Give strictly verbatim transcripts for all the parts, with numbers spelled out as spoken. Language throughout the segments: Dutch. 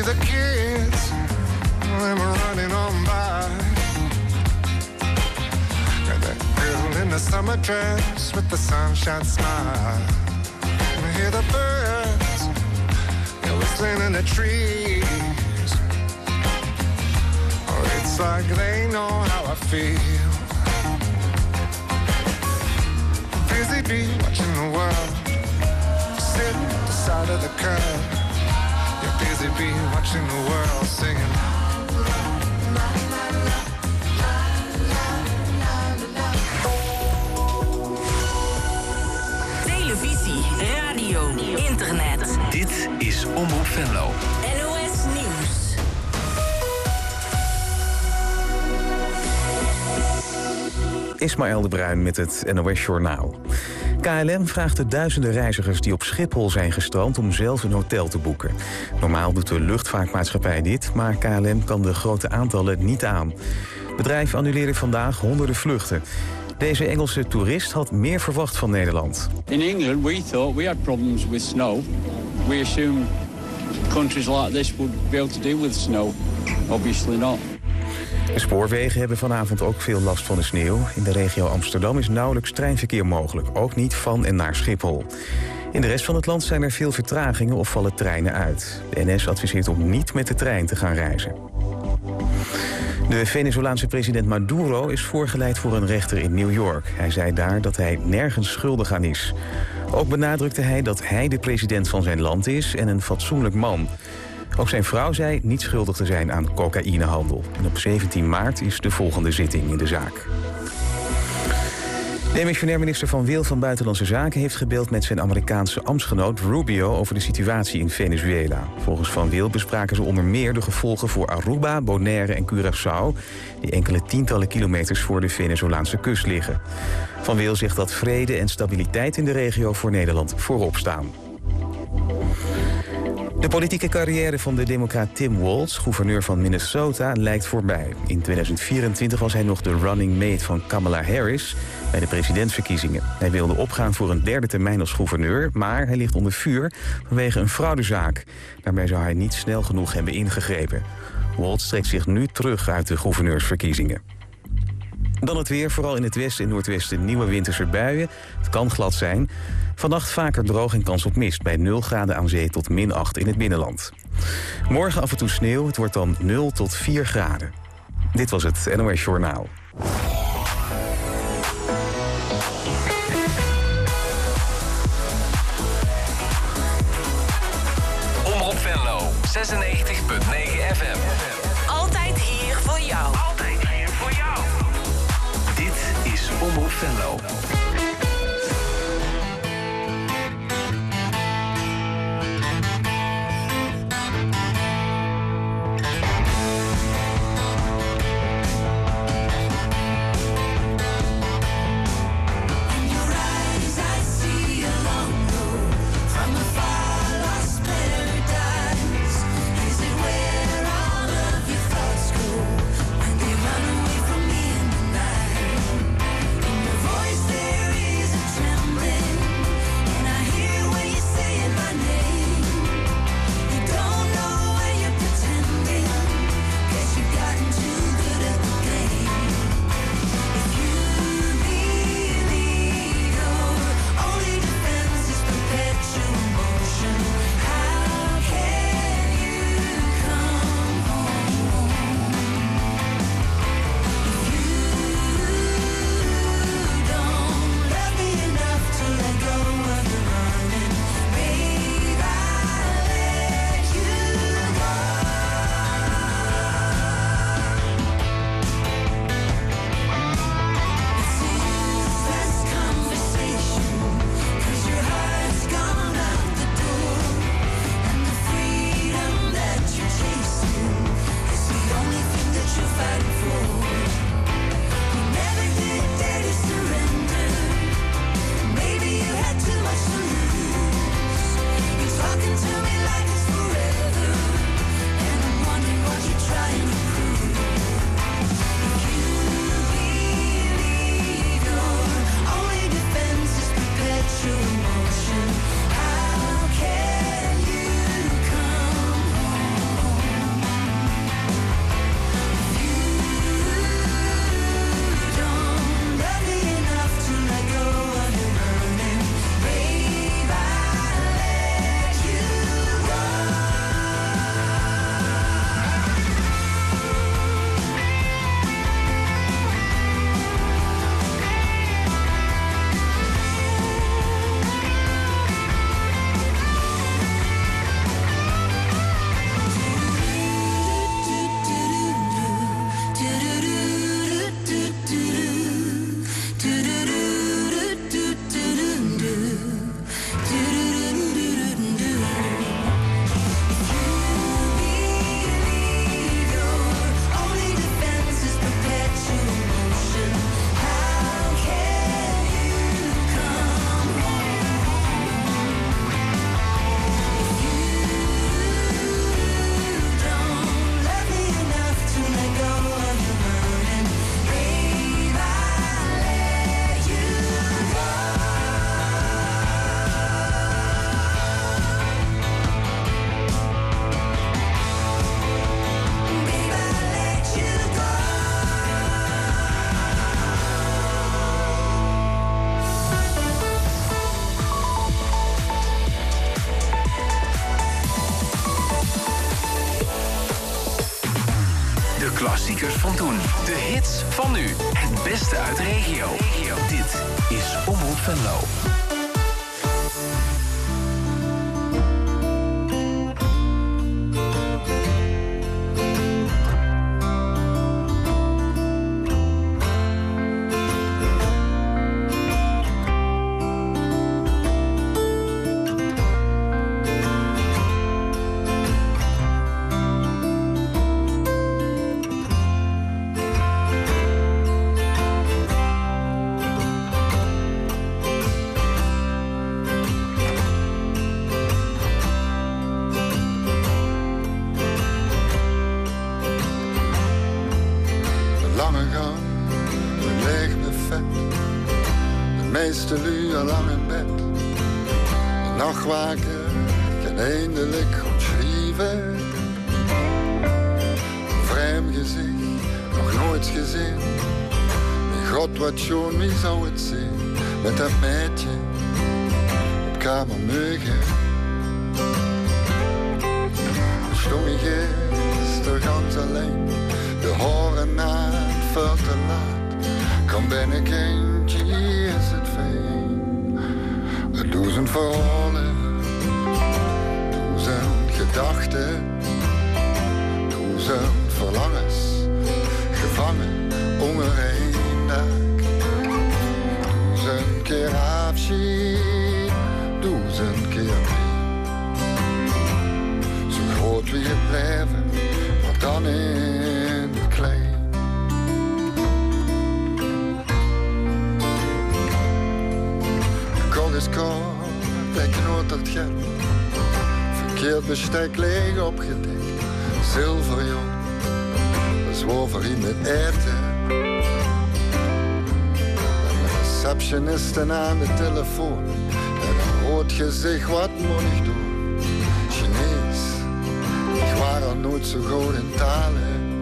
the kids, them running on by. And that girl in the summer dress with the sunshine smile. I hear the birds, they're whistling in the trees. Oh, it's like they know how I feel. Busy bee watching the world, sitting at the side of the curb. You're busy bee watching the world, singing. Televisie, radio, internet. Dit is Omroep Venlo. N O S Nieuws. Ismaël de Bruin met het N O S Journaal. K L M vraagt de duizenden reizigers die op Schiphol zijn gestrand om zelf een hotel te boeken. Normaal doet de luchtvaartmaatschappij dit, maar K L M kan de grote aantallen niet aan. Het bedrijf annuleerde vandaag honderden vluchten. Deze Engelse toerist had meer verwacht van Nederland. In England we thought we had problems with snow. We assumed countries like this would be able to deal with snow. Obviously not. De spoorwegen hebben vanavond ook veel last van de sneeuw. In de regio Amsterdam is nauwelijks treinverkeer mogelijk, ook niet van en naar Schiphol. In de rest van het land zijn er veel vertragingen of vallen treinen uit. De N S adviseert om niet met de trein te gaan reizen. De Venezolaanse president Maduro is voorgeleid voor een rechter in New York. Hij zei daar dat hij nergens schuldig aan is. Ook benadrukte hij dat hij de president van zijn land is en een fatsoenlijk man. Ook zijn vrouw zei niet schuldig te zijn aan cocaïnehandel. En op zeventien maart is de volgende zitting in de zaak. Demissionair minister Van Wil van Buitenlandse Zaken heeft gebeld met zijn Amerikaanse ambtsgenoot Rubio over de situatie in Venezuela. Volgens Van Wil bespraken ze onder meer de gevolgen voor Aruba, Bonaire en Curaçao, die enkele tientallen kilometers voor de Venezolaanse kust liggen. Van Wil zegt dat vrede en stabiliteit in de regio voor Nederland voorop staan. De politieke carrière van de democraat Tim Walz, gouverneur van Minnesota, lijkt voorbij. In tweeduizend vierentwintig was hij nog de running mate van Kamala Harris bij de presidentsverkiezingen. Hij wilde opgaan voor een derde termijn als gouverneur, maar hij ligt onder vuur vanwege een fraudezaak. Daarbij zou hij niet snel genoeg hebben ingegrepen. Walz trekt zich nu terug uit de gouverneursverkiezingen. Dan het weer, vooral in het westen en noordwesten nieuwe winterse buien. Het kan glad zijn. Vannacht vaker droog en kans op mist bij nul graden aan zee tot min acht in het binnenland. Morgen af en toe sneeuw, het wordt dan nul tot vier graden. Dit was het N O S Journaal. Omroep Venlo, zesennegentig punt negen F M. Altijd hier voor jou. Altijd hier voor jou. Dit is Omroep Venlo. Voice Klassiekers van toen. De hits van nu. Het beste uit de regio. Dit is Omroep Venlo. meeste lui al lang in bed. De nachtwaker kan eindelijk goed schrijven. Een vreemd gezicht, nog nooit gezien. Mijn god, wat schoon, wie zou het zien? Met dat meidje op kamer Meugen. Stond ik gisteren ganz alleen. De horen na het veel te laat. Kom ben ik eentje, hier is het veen. Het duizend verhalen, duizend gedachten, duizend verlangens, gevangen onder één dak. Duizend keer afschied, duizend keer pijn. Zo groot wie het blijven, maar dan in het klein. Is kort en knotert get. Verkeerd bestek leeg opgedekt. Zilverjong, zwoer voor in het eten. En de receptionisten aan de telefoon. En een rood gezicht, wat moet ik doen? Chinees, ik waren nooit zo goed in talen.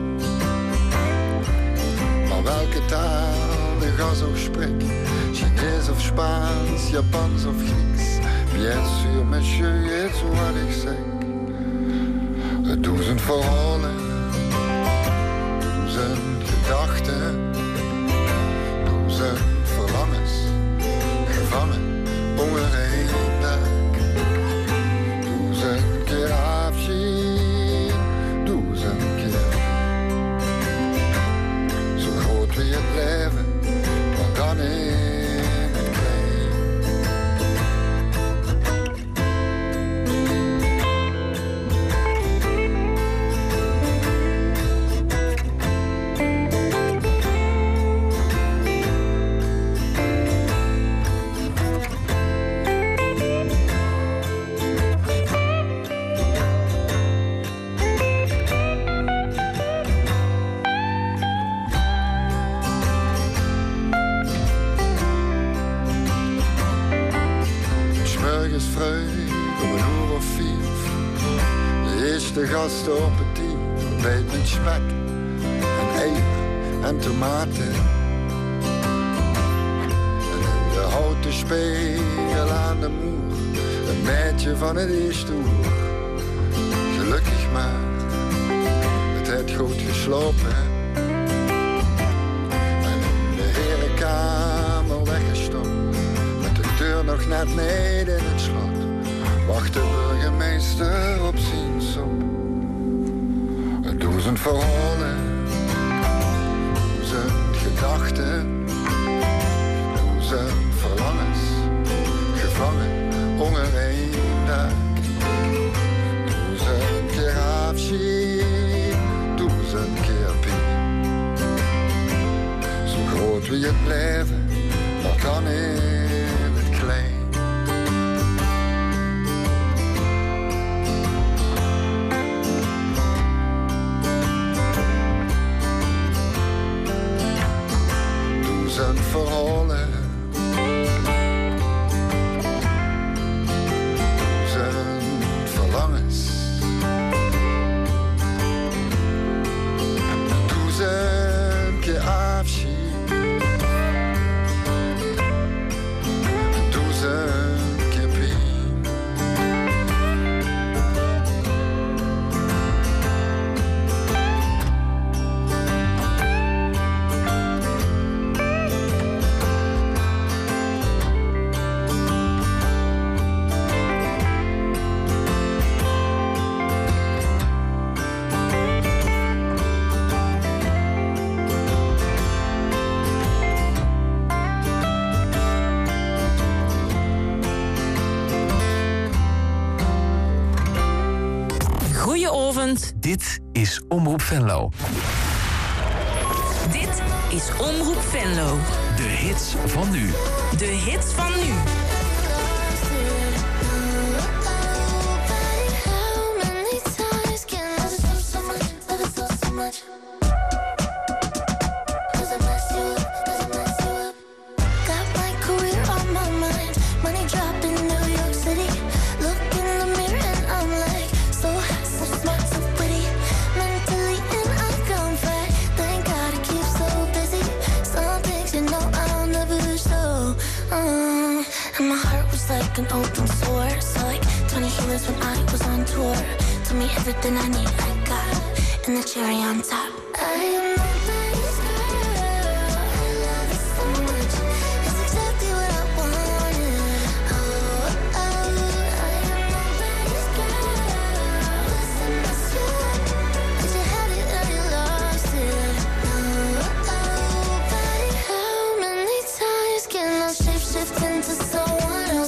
Maar welke taal de gas ook spreekt? Chinees of Spaans, Japans of Grieks. Bien sûr, monsieur, is wat ik zeg. Het duizend verhalen, duizend gedachten, duizend verlangens, gevangen onder één dak. Duizend keer afschied, duizend keer. Zo groot wie het leven, maar dan is. De gasten op het team, ontbijt met spek en eieren en tomaten. En in de houten spiegel aan de moer, een meidje van het eerste uur. Gelukkig maar, het heeft goed geslopen. En in de herenkamer weggestopt, met de deur nog net beneden in het slot. Wacht de burgemeester op zijn sop. Het duizend verhalen, duizend gedachten, duizend verlangens, gevangen onder één dak. Duizend keer afschied, duizend keer pijn. Zo groot wie het blijven, maar dan in het klein. Duizend verhalen, Goedenavond. Dit is Omroep Venlo. Dit is Omroep Venlo. De hits van nu. De hits van nu. Like an open source, like twenty shooters when I was on tour. Told me everything I need, I got, and the cherry on top. I am nobody's girl. I love it so much. It's exactly what I wanted. Oh, oh, I am nobody's girl. Listen, mess you up, but you had it or you lost it. Oh, oh, buddy, how many times can I shape shift into someone else?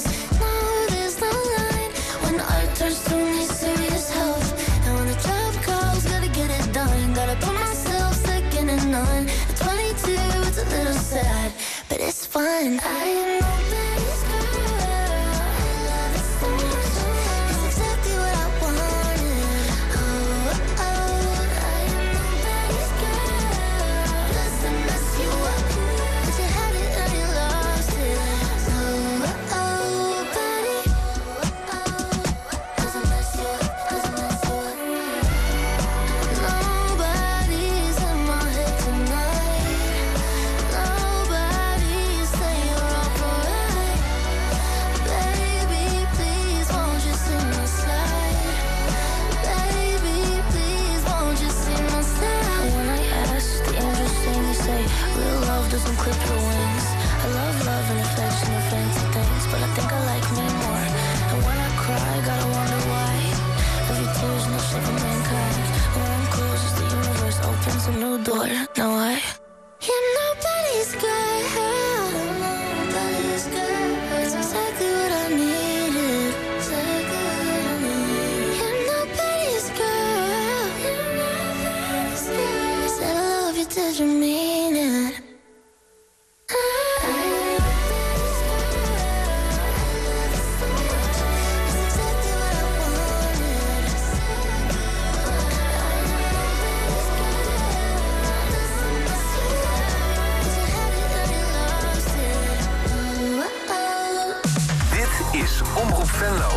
Sad, but it's fun. I am nobody's girl. I love it so much. It's exactly what I wanted. Oh, oh, I am nobody's girl. Doesn't mess you up, but you had it or you lost it. Oh, oh, buddy. Doesn't mess you up, doesn't mess you up. Nobody's in my head tonight. Doesn't clip your wings. I love love and affection and fancy things, but I think I like me more. And when I cry, I gotta wonder why. Every tear's no shape of mankind. When I'm close, the universe opens a new door. Now I am nobody's girl. Nobody's girl. It's exactly what I needed. Exactly what I needed. I'm nobody's girl. You're nobody's girl. I said I love you, did you mean it? Omroep Venlo.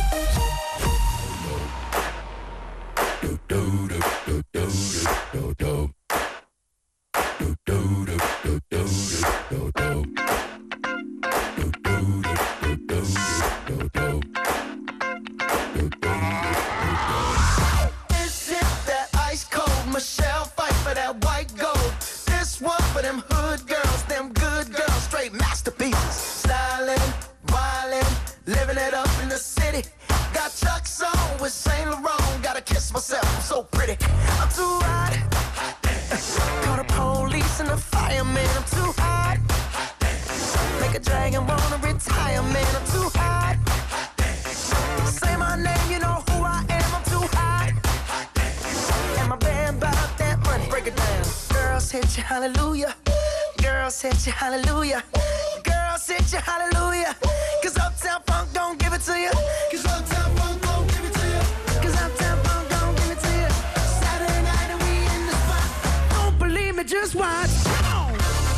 This is that ice cold Michelle fight for that white gold. This one for them hood girls, them good girls, straight masterpieces. Styling, wildin', living it up in the city. Got Chuck's on with Saint Laurent. Gotta kiss myself, I'm so pretty. I'm too hot. Call the police and the fireman. I'm too hot. Make a dragon wanna retire, man. I'm too hot. Say my name, you know who I am. I'm too hot. And my band about that money. Break it down. Girls hit you, hallelujah. Girls hit you, hallelujah. Girls hit you, hallelujah. Cause Uptown Funk don't give it to you. Cause Uptown Funk don't give it to you. Cause Uptown Funk don't give it to you. Saturday night and we in the spot. Don't believe me, just watch. Come on.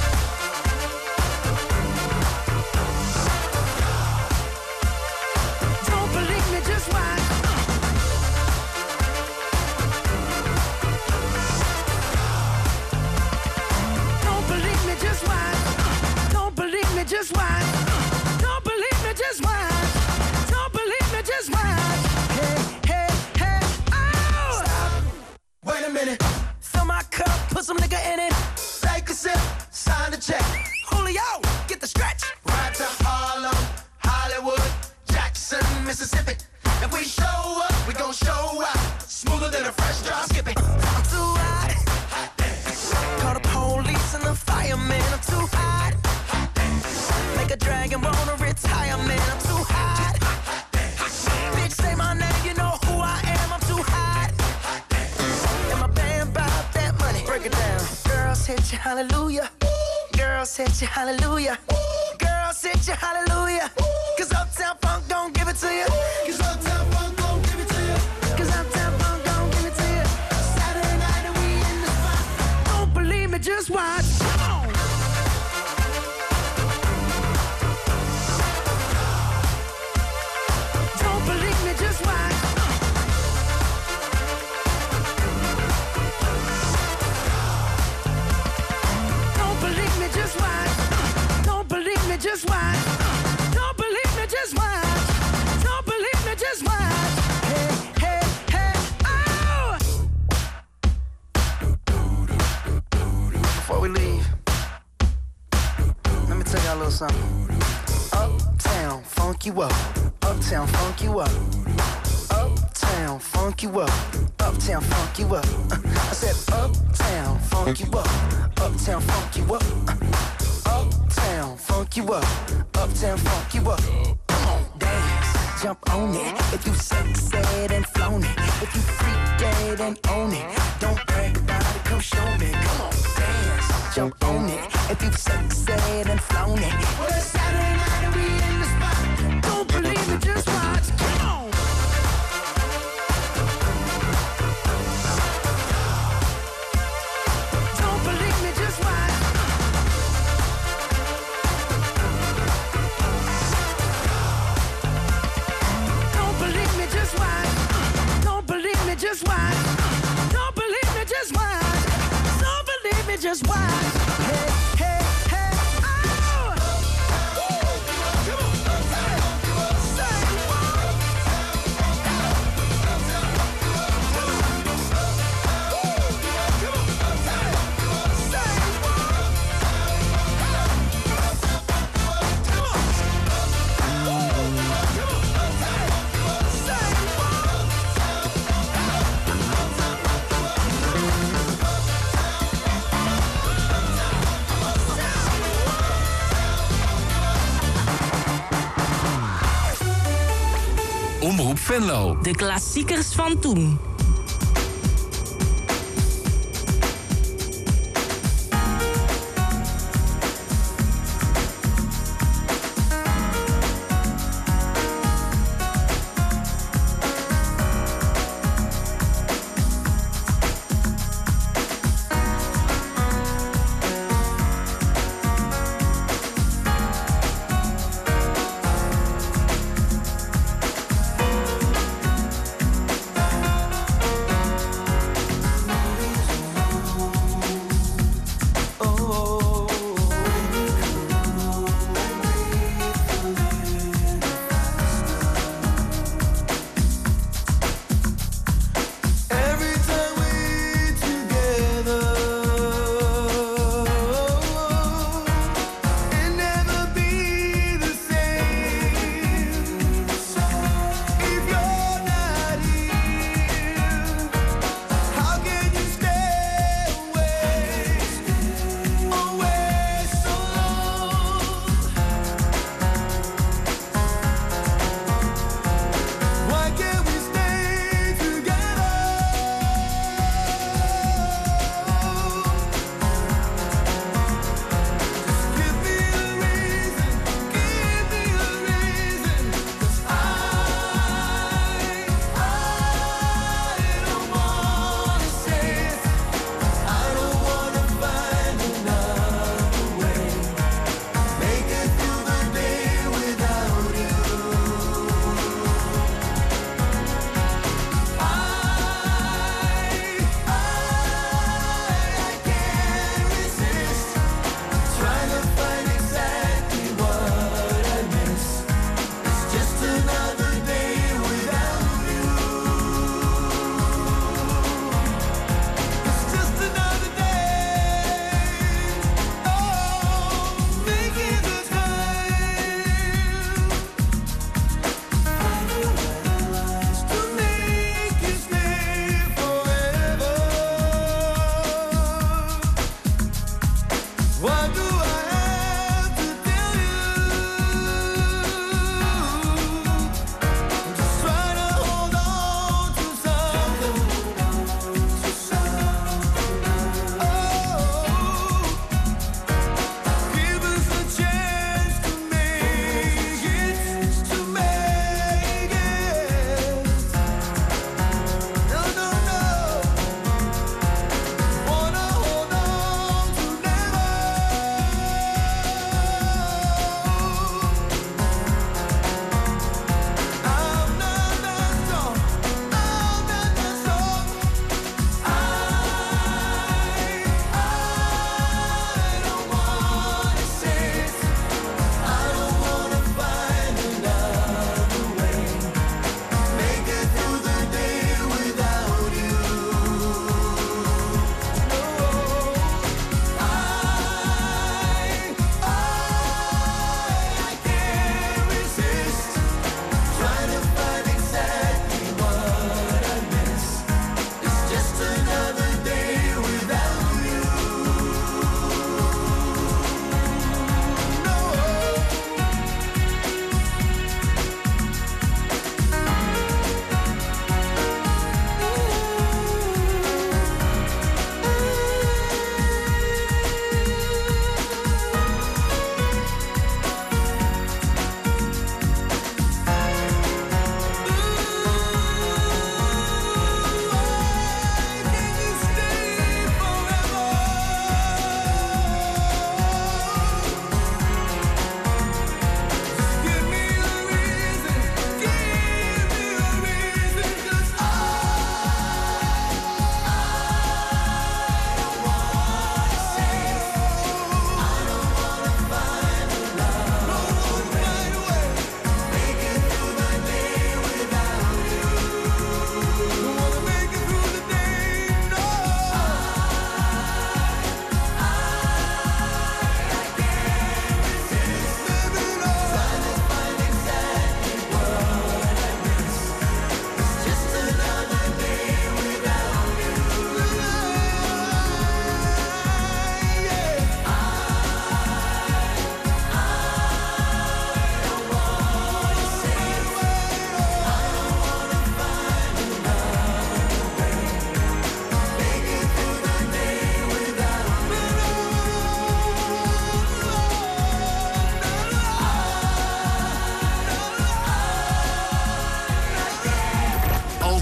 Don't believe me, just watch. Don't believe me, just watch. Don't believe me, just watch. Don't believe me, just watch. Don't believe me, just watch. Hey, hey, hey, oh! Stop. Wait a minute. Fill my cup, put some nigga in it. Take a sip, sign the check. Julio, get the stretch. Right to Harlem, Hollywood, Jackson, Mississippi. If we show up, we gon' show out. Smoother than a fresh drop skipping. I'm too hot. Call the police and the fireman. I'm too hot. Make a dragon wanna retire, man. I'm too hot. Bitch, say my name, you know who I am. I'm too hot. hit you hallelujah. Girls hit you hallelujah. Girls hit you hallelujah. Cause Uptown Funk don't give it to you. Cause Uptown Funk don't give it to you. Cause Uptown Funk don't give it to you. Saturday night and we in the spot. Don't believe me, just watch. Come on. Don't believe me, just watch. Don't believe me, just watch. Don't believe me, just watch. Don't believe me, just watch. Don't believe me, just watch. Hey, hey, hey, oh! Before we leave, let me tell y'all a little something. Uptown, funk you up. Uptown, funk you up. Uptown, funk you up. Uptown, funk you up. Uh, I said uptown, funk you up. Uptown, funk you up. Uh, uptown, funk you up. Uptown, funk you up. Come on, dance, jump on it. If you sexed and flown it. If you freak dead and own it. Don't brag about it, come show me. Come on, dance, jump on it. If you sexed and flown it. Well, it's Saturday night and we in the spot. Don't believe it, just watch. Come on. Don't believe me, just watch. Don't believe me, just watch. Don't believe me, just watch. Don't believe me, just watch. Don't believe me, just watch. Hey, hey, hey, oh! Omroep Venlo. De klassiekers van toen.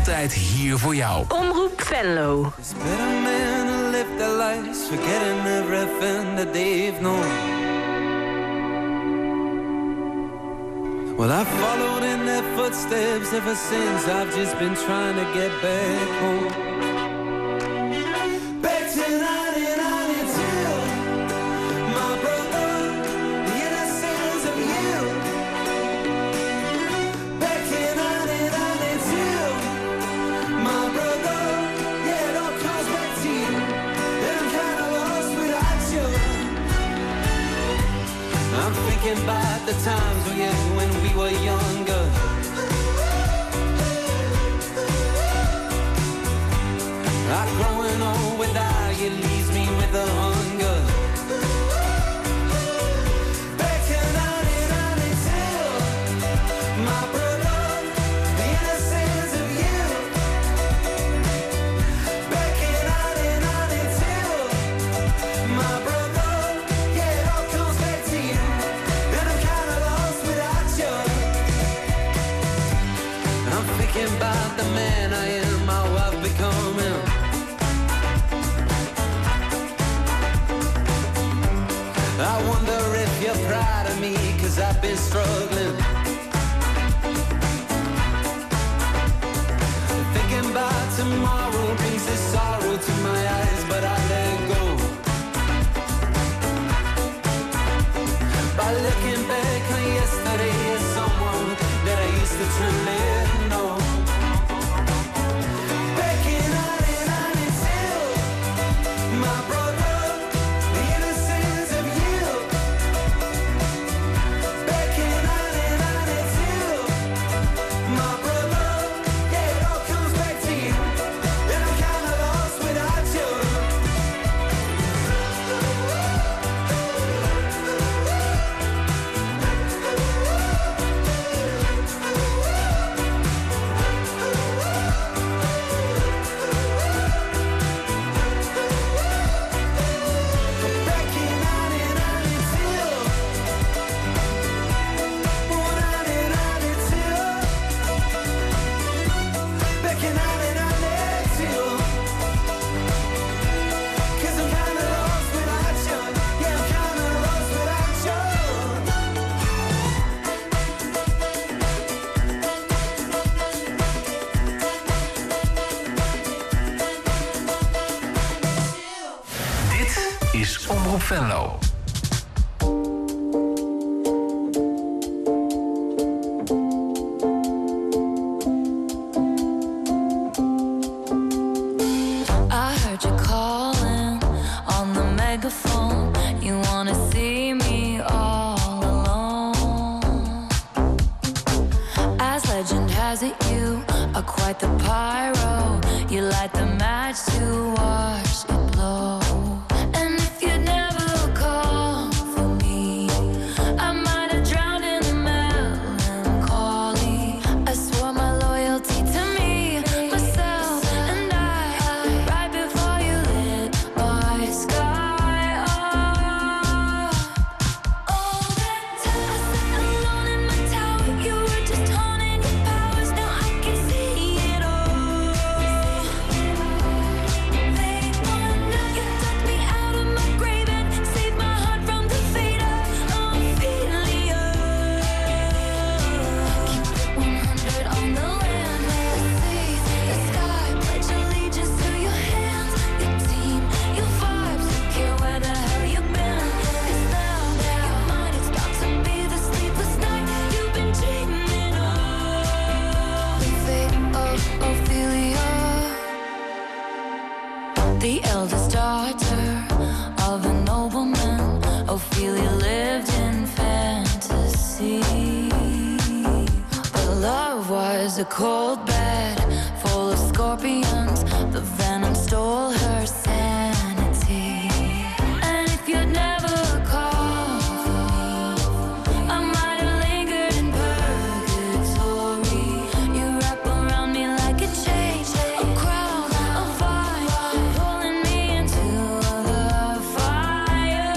altijd hier voor jou. Omroep Venlo. It's better men who live their lives forgetting everything that they've known. Well, I've followed in their footsteps ever since. I've just been trying to get back home. Back to nineteen ninety-two, my brother, the innocence of you. Back in nineteen ninety-two, my brother, yeah, it all comes back to you. And I'm kinda lost without you. I'm thinking about the times when, yeah, when we were younger. Like growing old without you leaves me with a hunger. Back in nineteen ninety-two, my brother, the innocence of you. Back in nineteen ninety-two, my brother, yeah, it all comes back to you. And I'm kinda lost without you. I'm thinking about the man I am, how I've become him. I wonder if you're proud of me, cause I've been struggling. Thinking about tomorrow brings this sorrow to my eyes, but I let go. By looking back on yesterday as someone that I used to truly know. Back in nineteen ninety-two, my brother, the innocence of you. Back in nineteen ninety-two, my brother, yeah, it all comes back to you. And I'm kinda lost without you. Back in nineteen ninety-two, oh, nineteen ninety-two. Back in nineteen ninety-two, 'cause I'm kinda lost without you. Yeah, I'm kinda lost without you. Dit is Omroep Venlo. I heard you calling on the megaphone. You wanna see me all alone. As legend has it, you are quite the pyro. You light the match to watch it blow. And if you'd never call for me, I might have drowned in the melancholy. I swore my loyalty to me, myself, and I. Right before you lit my sky up. All that time I sat alone in my tower, you were just honing your powers. Now I can see it all. Late one night, you took me out of my grave and saved my heart from the fate of Ophelia. Keep it one hundred on the land, the sea, the sky. Pledge allegiance to your hands, your team, your vibes. Don't care where the hell you've been. 'Cause now, your mind is about to be the sleepless night you've been dreaming of. The fate of Ophelia, the eldest daughter of a nobleman. Ophelia lived in fantasy, but love was a cold bed full of scorpions. The venom stole her sanity. And if you'd never called for me, I might have lingered in purgatory. You wrap around me like a chain, a crown, a vine, pulling me into the fire.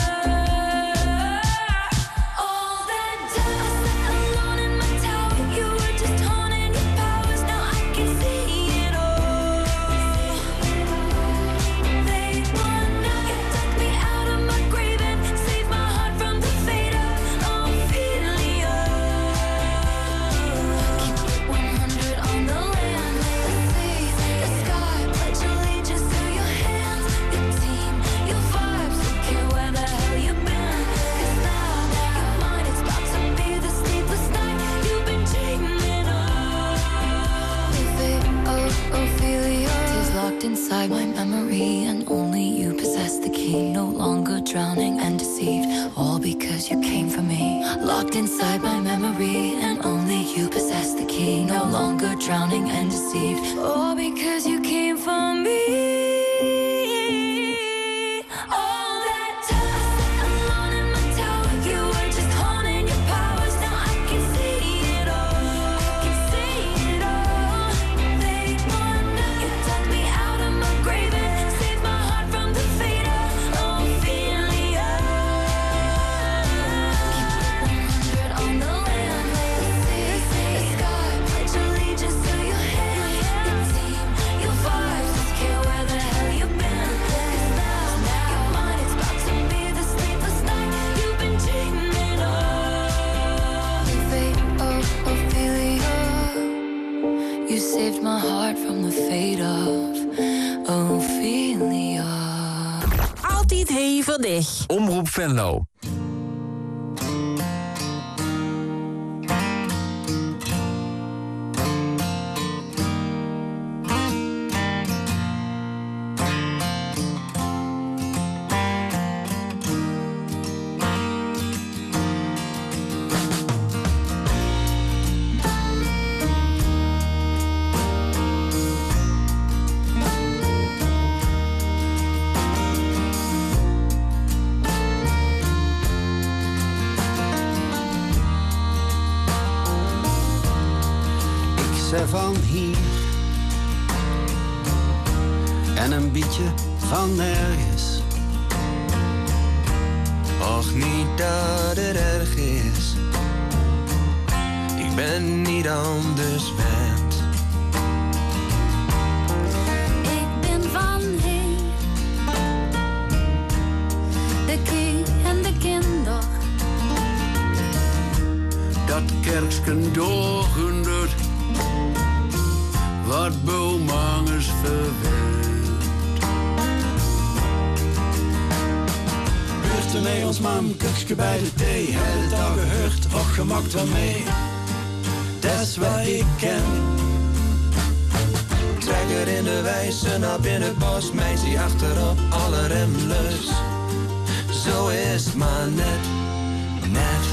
All that time I sat alone in my tower, you were just honing your powers. Now I can see it Locked inside my memory, and only you possess the key. No longer drowning and deceived, all because you came for me. Locked inside my memory, and only you possess the key. No longer drowning and deceived, all because you came for me. Saved my heart from the fate of Ophelia. Altijd hevig. Omroep Venlo. Van hier en een beetje van nergens. Och, niet dat het erg is. Ik ben niet anders gewend. Ik ben van hier, de kie en de kinder. Dat kerksken doorgundert. Wat boomangers verwend. Buurten mee ons mam, kuksje bij de thee. Het dag gehoord, och gemakt wel mee. Dat is wat ik ken. Trekker in de wijze naar binnen het bos. Meisje achterop, alle remlus. Zo is het maar net, net.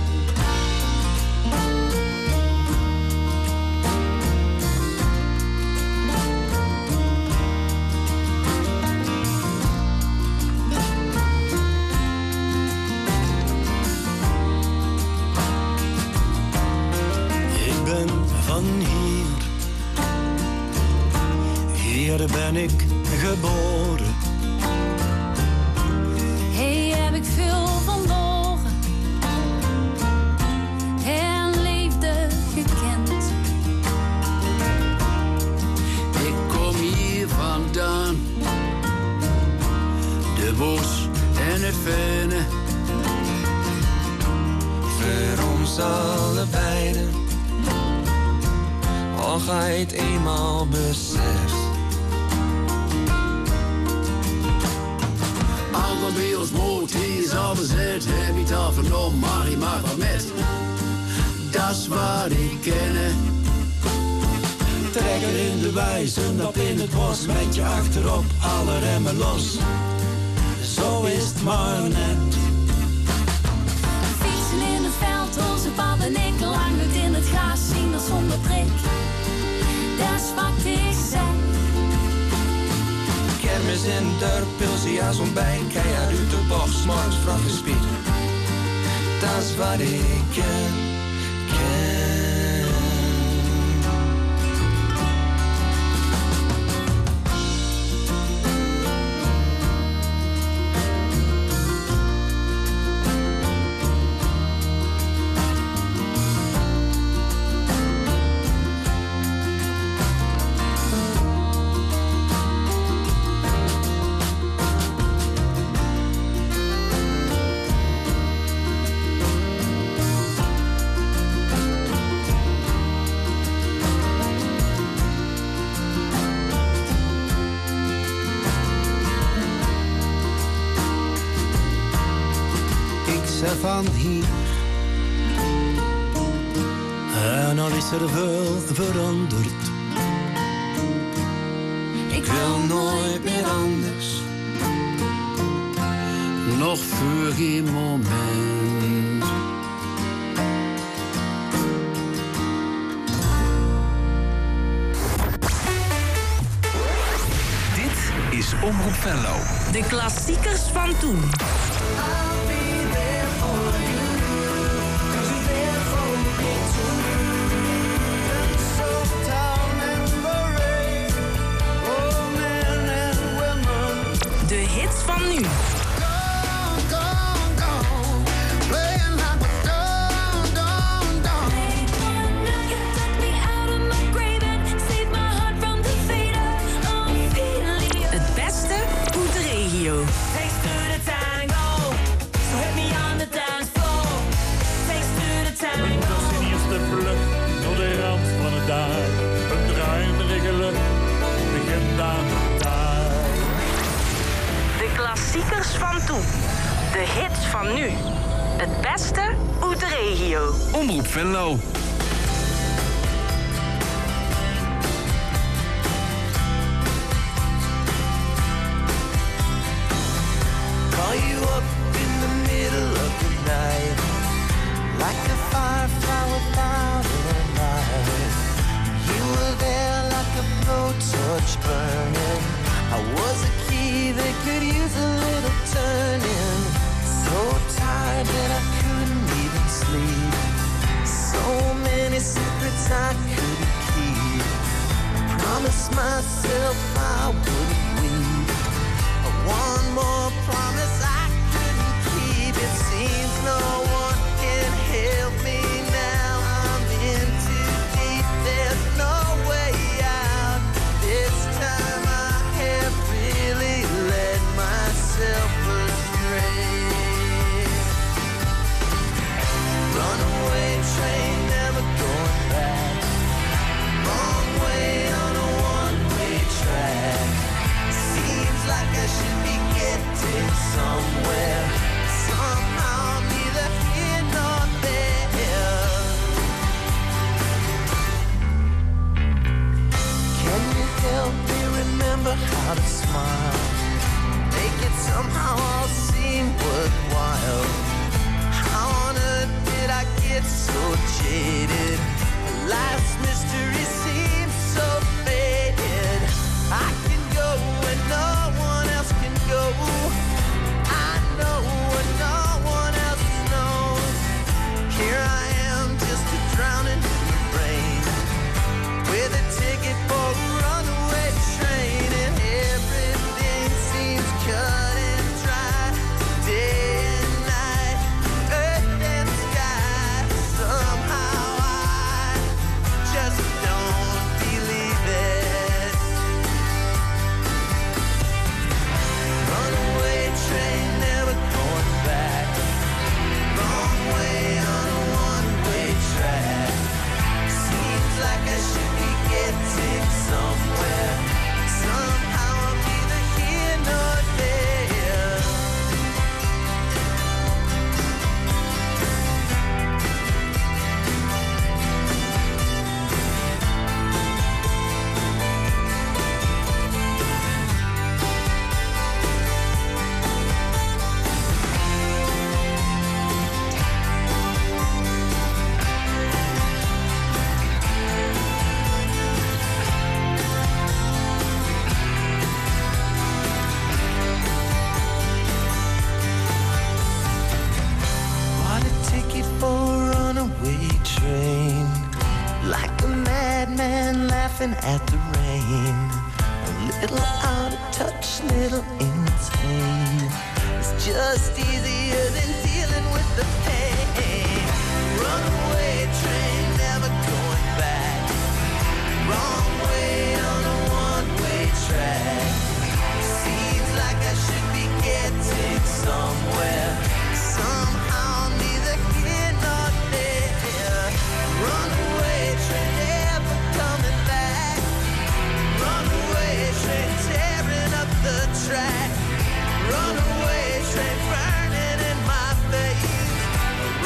Hier ben ik geboren. Hier heb ik veel verloren en liefde gekend. Ik kom hier vandaan, de bos en het venen. Voor ons allebeiden, al ga je het eenmaal beseft. Al bij ons moord, hier is al bezet. Heb je het al vernomen, maar je maakt wat met. Dat is wat ik ken. Trekker in de wijzen, op in het bos. Met je achterop, alle remmen los. Zo is het maar net. Fietsen in het veld, onze pad en ik. Lang het in het gras, zien dat zonder prik. Dat is wat ik zeg. Kermis in het dorp, pilsie als ontbijt. Keihard uit de bocht, 's morgens vroeg gespied. Dat is wat ik ken, ken. Van hier. En al is er veel veranderd. Ik wil wel nooit meer anders. Nog voor geen moment. Dit is Omroep Venlo. De klassiekers van toen. De hits van nu. Het beste uit de regio. Een dossierste door de rand van het daar. Een druimerige lucht begint aan de taai. De klassiekers van toen. De hits van nu. Het beste uit de regio. Omroep Venlo. Call you up in the middle of the night, like a firefly without a light. You were there like a blowtorch burning. I was a key that could use a little turning. So tired that I couldn't even sleep. So many secrets I couldn't keep. Promised myself I wouldn't weep. One more promise I couldn't keep. It seems no one can help me now. I'm in too deep. There's no way out. This time I have really led myself astray. Runaway train, never going back. Wrong way on a one-way track. Seems like I should be getting somewhere. Somehow I'm neither here nor there. Can you help me remember how to smile? Make it somehow all seem worthwhile. How on earth did I get so jaded? Life's mystery seems so faded. I can go when no one else can go. I know what no one else knows. Here I am, just a drowning in the rain, with a ticket for a runaway train, and everything seems cut and dry. Day and night, earth and sky. Somehow I just don't believe it. Runaway train, never going back. Wrong way on a one-way track. Seems like I should be getting somewhere. Somehow I'm neither here nor there. Bought a ticket for a runaway train, like a madman laughing at the rain. A little out of touch, little insane. It's just easier than dealing with the pain. Runaway train, never going back. Wrong way on a one-way track. Seems like I should be getting somewhere. Somehow I'm neither here nor there. Runaway train, never coming back. Runaway train, tearing up the track. Runaway train, burning in my face.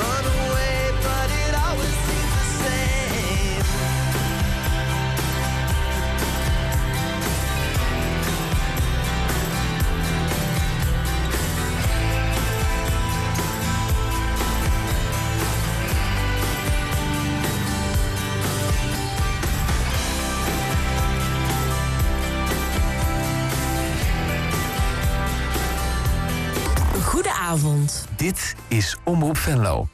Runaway, but it always seems the same. avond. Dit is Omroep Venlo.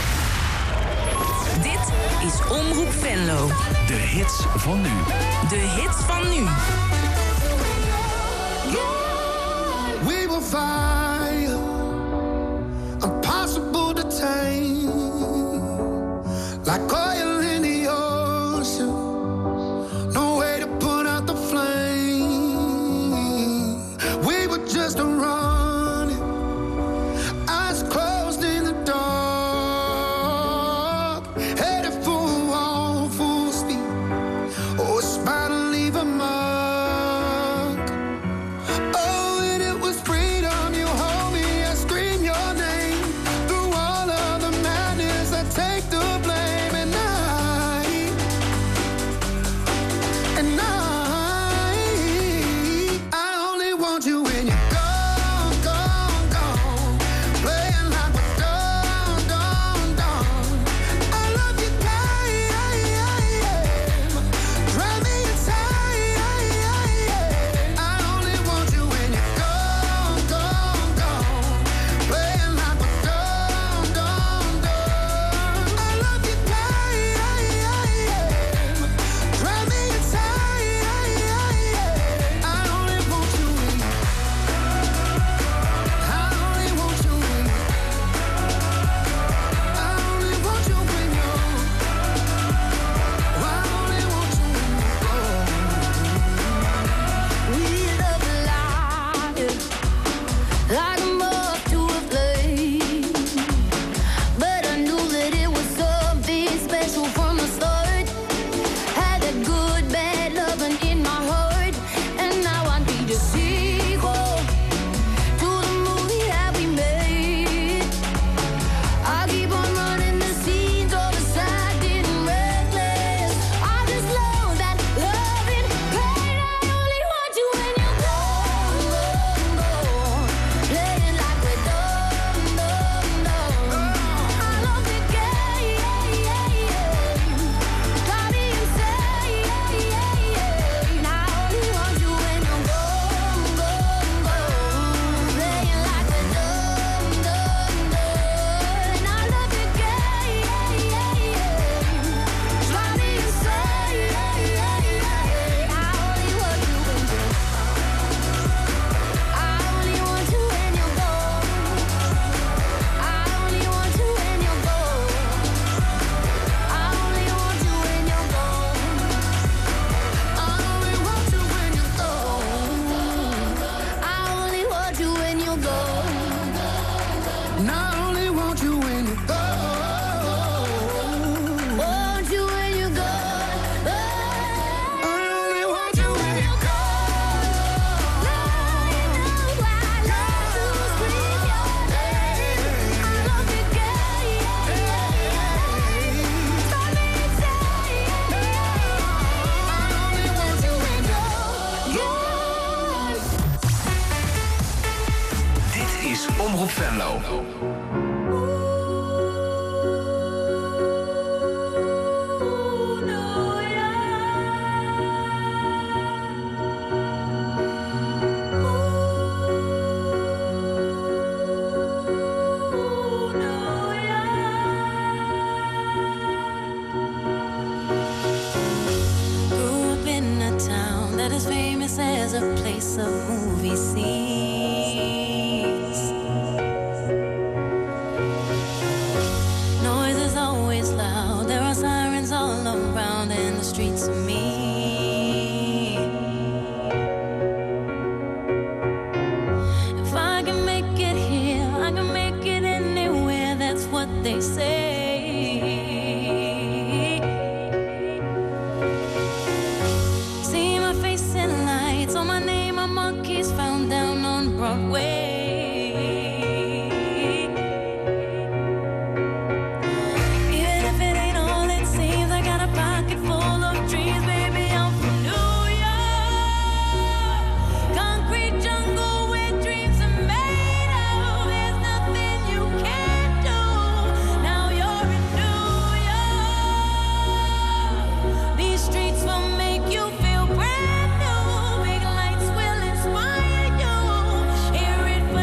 Dit is Omroep Venlo. De hits van nu. De hits van nu. We will fire, impossible to tame, like oil in the ocean, no way to put out the flame. We were just running, eyes closed in the dark, headed for a wall full speed. Oh, it's bound to leave a mark. Oh, and it was freedom. You hold me, I scream your name. Through all of the madness, I take the blame. And I, and I, I only want you when you're gone, gone, gone. Playing like we're done, done, done. I love you, time. Drive me inside. I only want you when you're gone, gone, gone. Playing like we're done, done, done. I love you, time. Drive me inside. I only want you when I only want you when I only want you when you're I only want you when you're gone. We love life like a moth to a flame, but I knew that it was something special from the start. Had that good, bad loving in my heart, and now I need a sequel to the movie that we made. I keep on running the scenes all beside getting reckless. I just love that loving pain. I only want you when you're gone, gone, gone. Playing like we're done, done, done. I love the game, got me insane. I only want you when you're gone, gone, gone. Playing like we're done, done, done. I love the game, got me insane. I only want you when you're I only want you when you're gone. I only want you when you're gone. I only want you when you're gone. I only want you when you're gone. I only want you when you're gone. And I only want you when you're gone. Want you when you're gone. I only want you when you're Dit is Omroep Venlo. Grew up in a town that is famous as a place of movie scenes. Noise is always loud. There are sirens all around, and the streets are mean. If I can make it here, I can make it anywhere. That's what they say. See my face in lights, on my name, a monkey's found down on Broadway. Even if it ain't all it seems, I got a pocket full of dreams, baby. I'm from New York, concrete jungle where dreams are made of. There's nothing you can't do. Now you're in New York. These streets will make you feel brand new. Big lights will inspire you. Hear it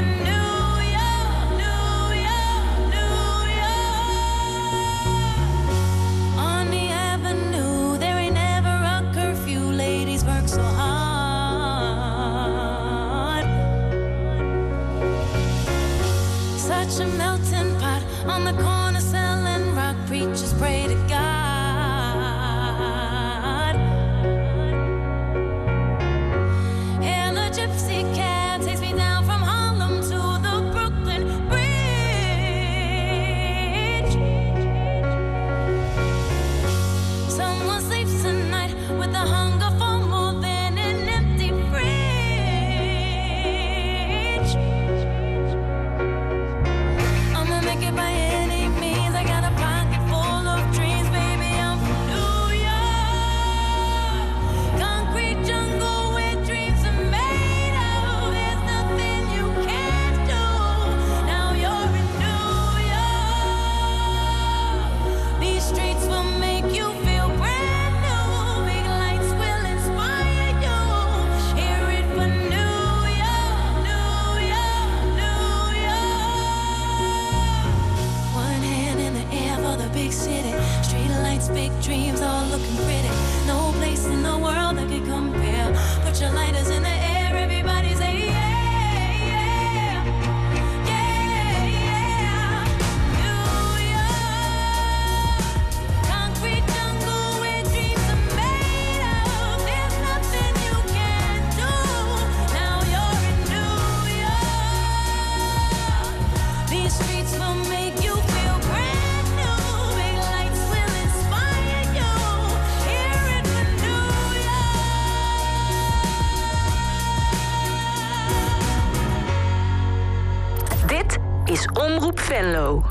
is Omroep Venlo.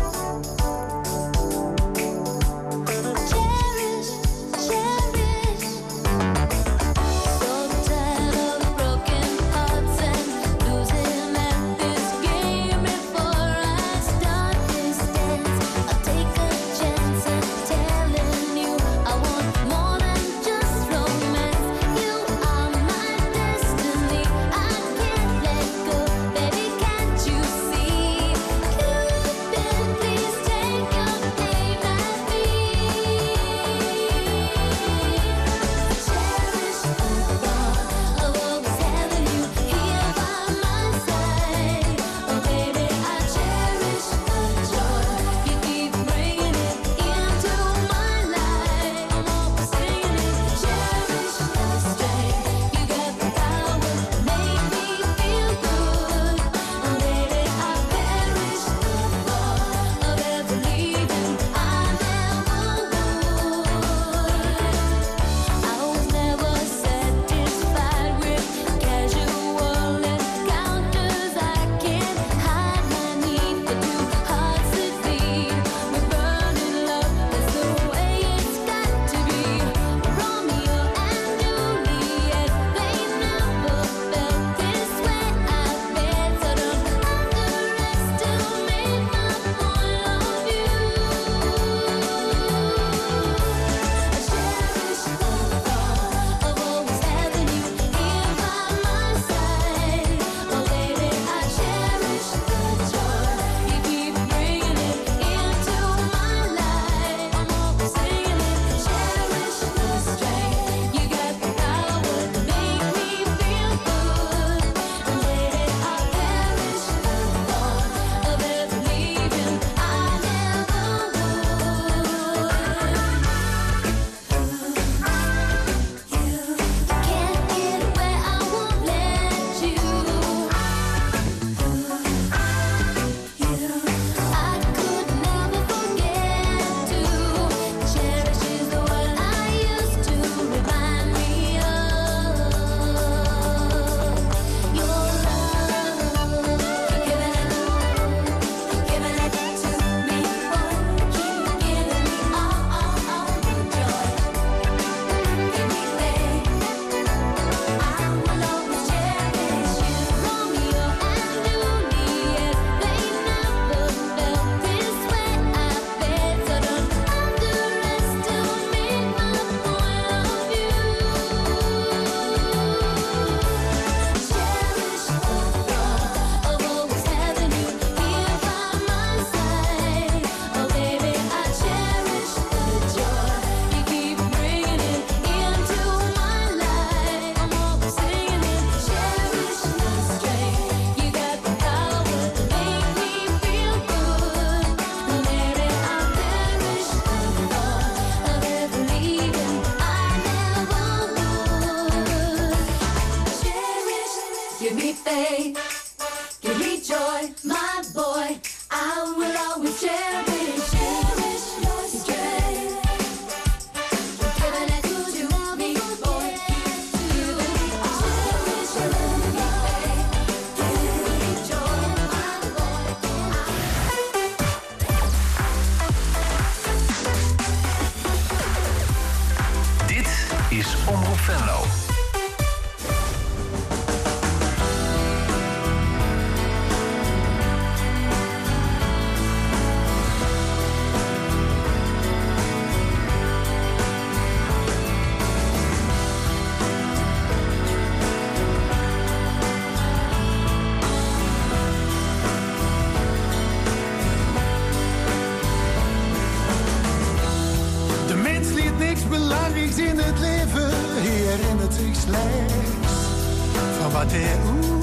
In het leven herinnert zich slechts van wat hij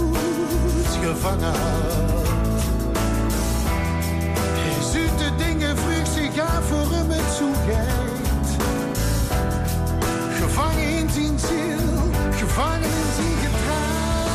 ooit gevangen had. Hij zoekt de dingen vlug zich af voor hem het zoekheid. Gevangen in zijn ziel, gevangen in zijn gedrag.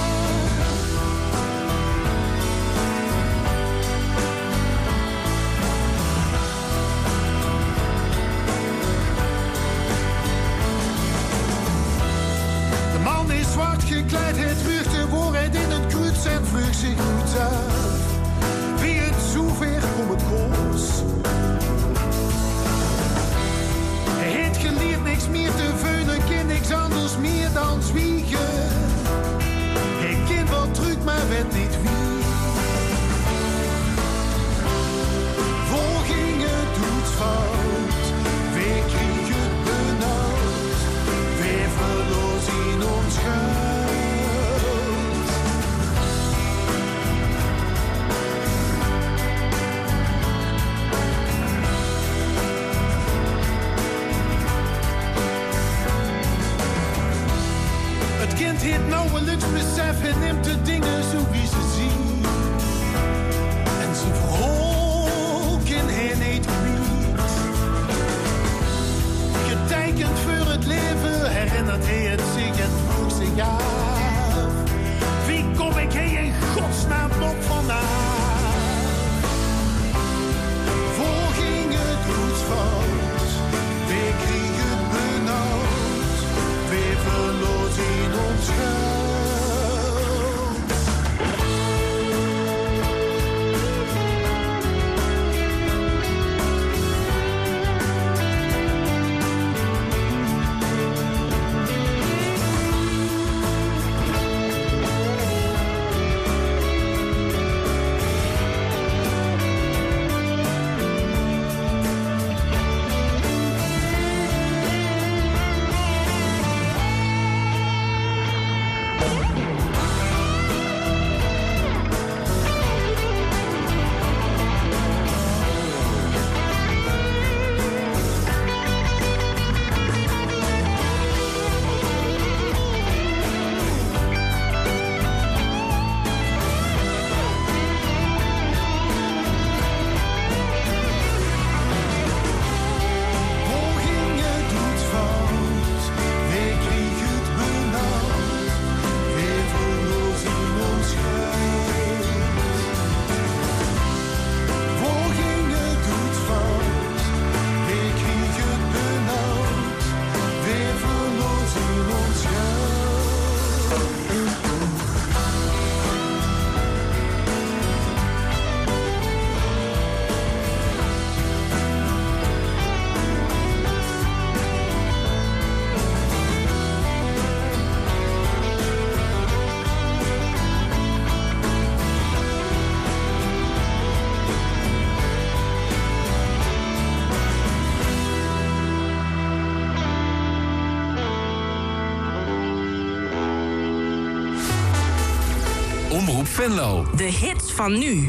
Zwart gekleid, het vlucht de waarheid in het kruid en vlucht zich goed af. Wie een niks meer te vullen, kind niks anders meer dan zwiegen. Ik kind wat terug, maar weet niet wie. Voor ging het doet fout, weer kreeg het benauwd, weer verloor in ons schuil. Het kind heeft nauwelijks besef en neemt de dingen zo wie ze zien. En ze verholken hen niet kwijt. Getekend voor het leven herinnert hij het zich en vroeg zich af. Wie kom ik hier in godsnaam op vandaag? Voor ging het goed fout, weer kreeg het benauwd, weer verloor in ons schuil. Omroep Venlo. De hits van nu.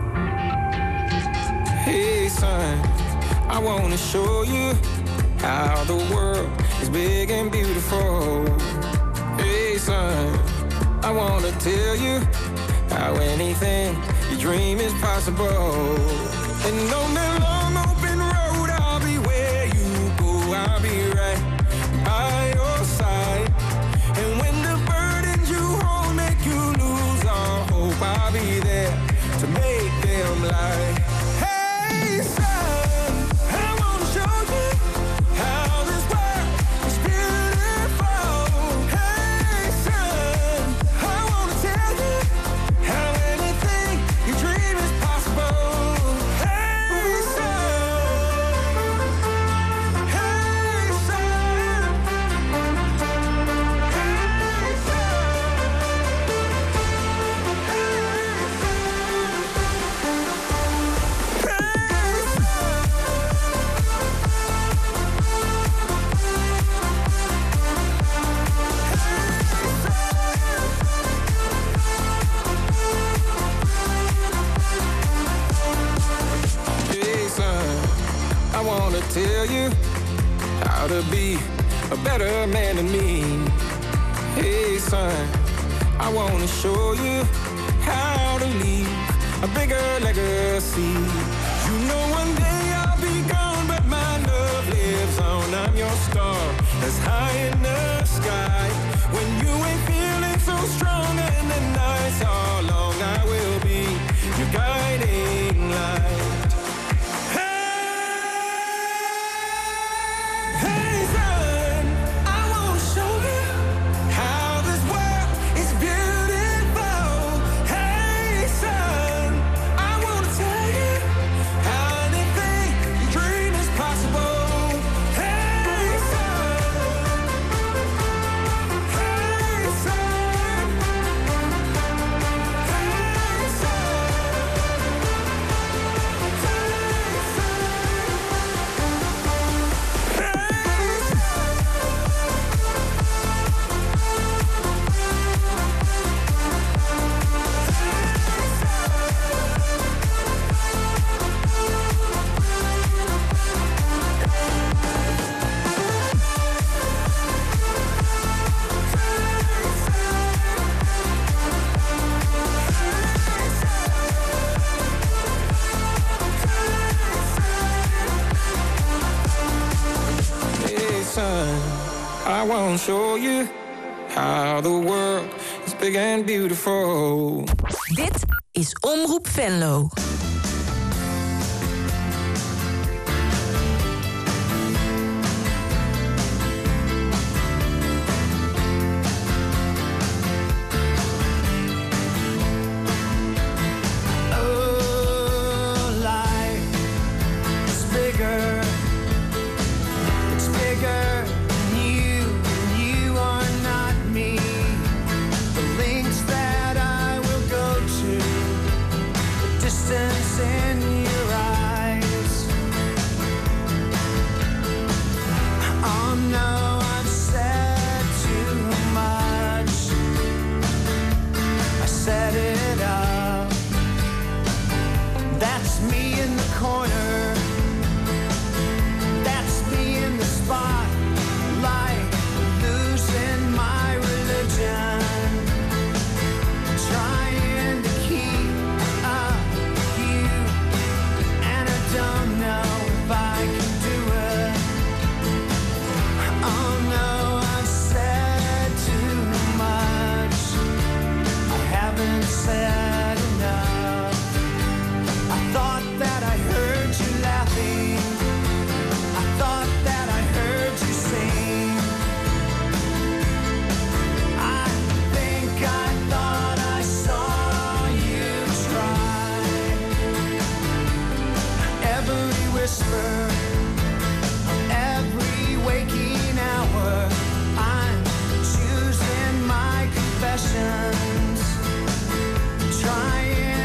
Hey son, I wanna show you how the world is big and beautiful. Hey son, I wanna tell you how anything you dream is possible. And on that long open road, I'll be where you go, I'll be right by your side. And when the burdens you hold make you lose all hope, I'll be there to make them lie. Hey son, I wanna show you how this world is beautiful. Hey son, I wanna tell you how anything you dream is possible. Hey son, hey son, hey Hey son, I wanna tell you how to be a better man than me. Hey son, I wanna show you how to leave a bigger legacy. You know one day I'll be gone, but my love lives on. I'm your star that's high in the sky. When you ain't feeling so strong and the nights are long, I will be your guiding light. Hey son, I wanna show you how this world is beautiful. Hey son, I wanna tell you how anything you dream is possible. Hey son, wanna show you how the world is big and beautiful. Dit is Omroep Venlo.